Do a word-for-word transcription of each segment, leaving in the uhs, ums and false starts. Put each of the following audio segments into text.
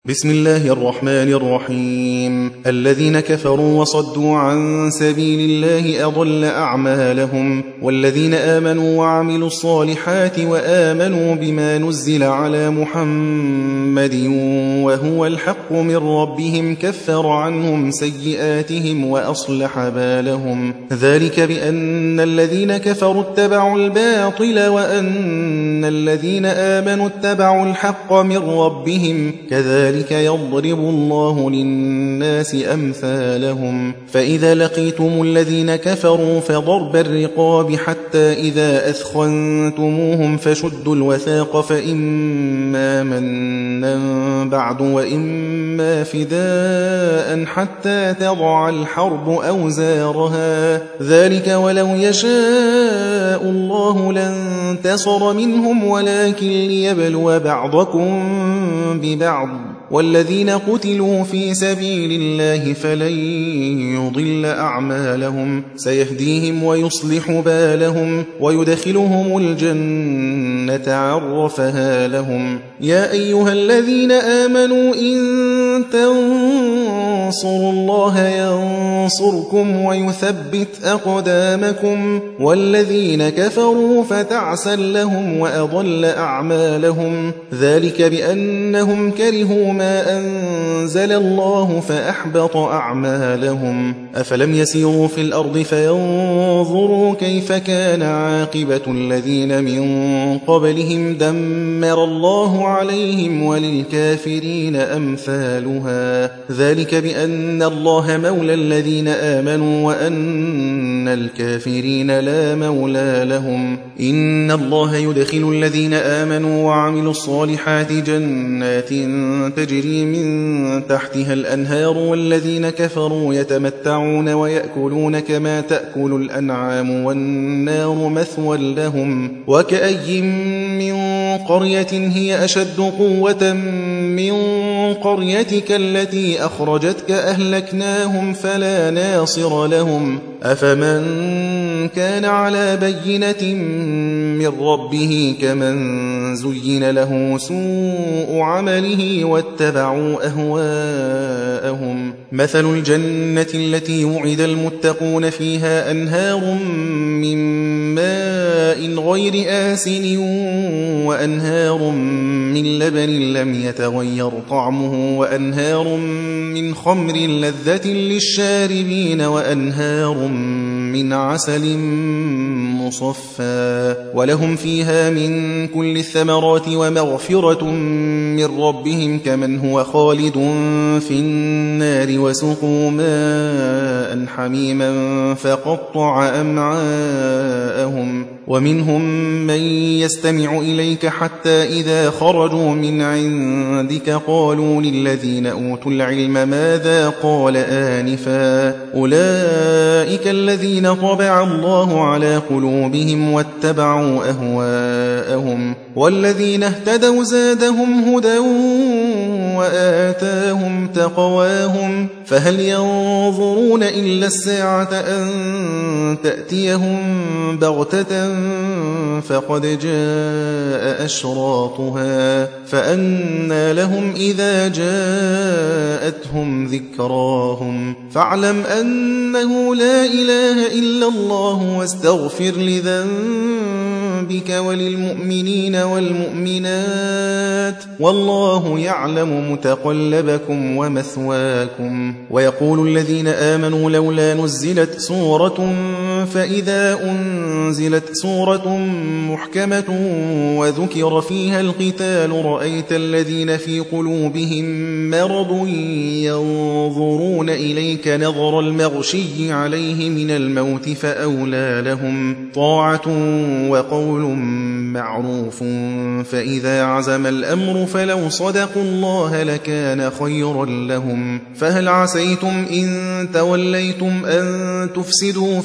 بسم الله الرحمن الرحيم. الذين كفروا وصدوا عن سبيل الله أضل أعمالهم، والذين آمنوا وعملوا الصالحات وآمنوا بما نزل على محمد وهو الحق من ربهم كفر عنهم سيئاتهم وأصلح بالهم. ذلك بأن الذين كفروا اتبعوا الباطل وأن الذين آمنوا اتبعوا الحق من ربهم، كذلك يضرب الله للناس أمثالهم. فإذا لقيتم الذين كفروا فضرب الرقاب حتى إذا أثخنتموهم فشدوا الوثاق، فإما منا بعد وإما فداء حتى تضع الحرب أوزارها، ذلك ولو يشاء الله لانتصر منهم ولكن ليبلو بعضكم ببعض، والذين قتلوا في سبيل الله فلن يضل أعمالهم، سيهديهم ويصلح بالهم ويدخلهم الجنة عرفها لهم. يا أيها الذين آمنوا إن تنصروا الله ينصركم ويثبت أقدامكم، والذين كفروا فتعسا لهم وأضل أعمالهم، ذلك بأنهم كرهوا ما أنزل الله فأحبط أعمالهم. أفلم يسيروا في الأرض فينظروا كيف كان عاقبة الذين من قبلهم، دمر الله عليهم وللكافرين أمثالها، ذلك بأن الله مولى الذين آمنوا وأن الكافرين لا مولى لهم. إن الله يدخل الذين آمنوا وعملوا الصالحات جنات تجري من تحتها الأنهار، والذين كفروا يتمتعون ويأكلون كما تأكل الأنعام والنار مثوى لهم. وكأي من قرية هي أشد قوة من قريتك التي أخرجتك أهلكناهم فلا ناصر لهم. أفمن كان على بينة من ربه كمن زين له سوء عمله واتبعوا أهواءهم. مثل الجنة التي وعد المتقون فيها أنهار من ماء غير آسن وأنهار من لبن لم يتغير طعمه وأنهار من خمر لذة للشاربين وأنهار من عسل مصفى، ولهم فيها من كل الثمرات ومغفرة من ربهم كمن هو خالد في النار وسقوا ماء حميما فقطع أمعاءهم. ومنهم من يستمع إليك حتى إذا خرجوا من عندك قالوا للذين أوتوا العلم ماذا قال آنفا، أولئك الذين طبع الله على قلوبهم واتبعوا أهواءهم، والذين اهتدوا زادهم هدى وآتاهم تقواهم، فهل ينظرون إلا الساعة أن تأتيهم بغتة فقد جاء أشراطها، فأنى لهم إذا جاءتهم ذكراهم. فاعلم أنه لا إله إلا الله واستغفر لذنبك وللمؤمنين والمؤمنات، والله يعلم متقلبكم ومثواكم. ويقول الذين آمنوا لولا نزلت سورة، فإذا أنزلت سورة محكمة وذكر فيها القتال رأيت الذين في قلوبهم مرض ينظرون إليك نظر المغشي عليه من الموت فأولى لهم طاعة وقول معروف، فإذا عزم الأمر فلو صدقوا الله لكان خيرا لهم. فهل عسيتم إن توليتم أن تفسدوا في الأرض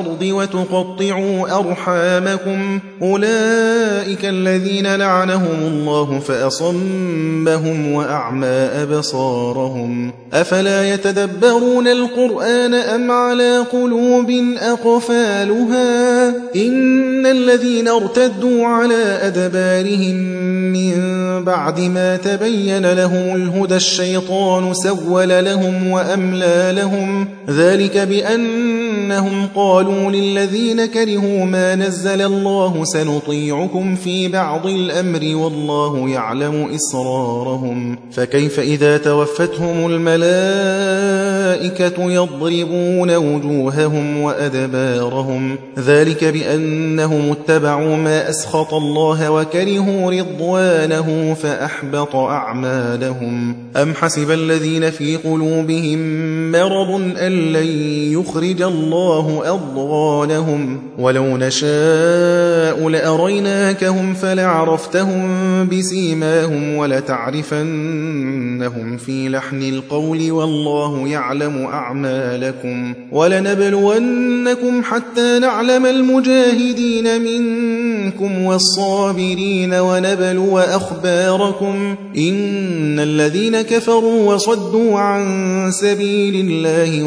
الأرض وتقطعوا أرحامكم أولئك الذين لعنهم الله فأصمهم وأعمى أبصارهم أفلا يتدبرون القرآن أم على قلوب أقفالها إن الذين ارتدوا على أدبارهم من بعد ما تبين لهم الهدى الشيطان سول لهم وأملى لهم ذلك بأنهم قالوا للذين كرهوا ما نزل الله سنطيعكم في بعض الأمر والله يعلم إسرارهم فكيف إذا توفتهم الملائكة يضربون وجوههم وأدبارهم ذلك بأنهم اتبعوا ما أسخط الله وكرهوا رضوانه فأحبط أعمالهم أم حسب الذين في قلوبهم مرض أن لن يخرج الله أضغانهم ولو نشاء لأريناكهم فلعرفتهم بسيماهم ولتعرفنهم في لحن القول والله يعلم أعمالكم ولنبلونكم حتى نعلم المجاهدين منكم والصابرين ونبلو أخباركم إن الذين كفروا وصدوا عن سبيل الله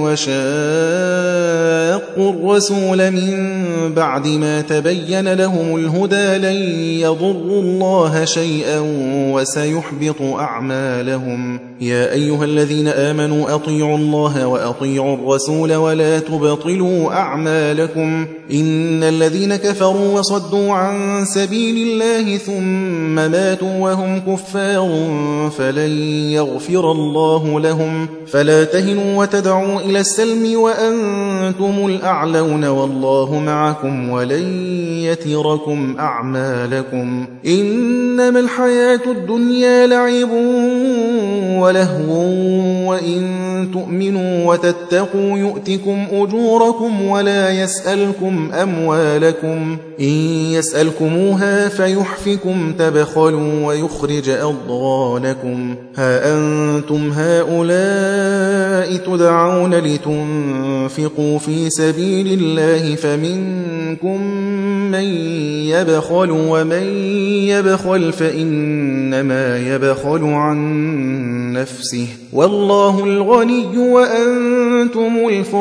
وشاقوا الرسول من بعد ما تبين لهم الهدى لن يضروا الله شيئا وسيحبط أعمالهم يا أيها الذين آمنوا أطيعوا الله وأطيعوا الرسول ولا تبطلوا أعمالكم إن الذين كفروا وصدوا عن سبيل الله ثم ماتوا وهم كفار فلن يغفر الله لهم فلا تهنوا وتدعوا إلى السلم وأنتم الأعلون والله معكم ولن يتركم أعمالكم إنما الحياة الدنيا لعب ولهو وإن تؤمنوا وتتقوا يؤتكم أجوركم ولا يسألكم أموالكم إن يسألكموها فيحفكم تبخلوا ويخرج أضغانكم ها أنتم هؤلاء تدعون لتنفقوا في سبيل الله فمنكم من يبخل ومن يبخل فإنما يبخل عن نفسه والله الغني وأنتم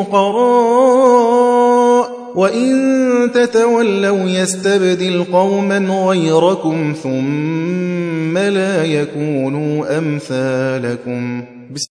الفقراء وإن تتولوا يستبدل قوما غيركم ثم لا يكونوا أمثالكم.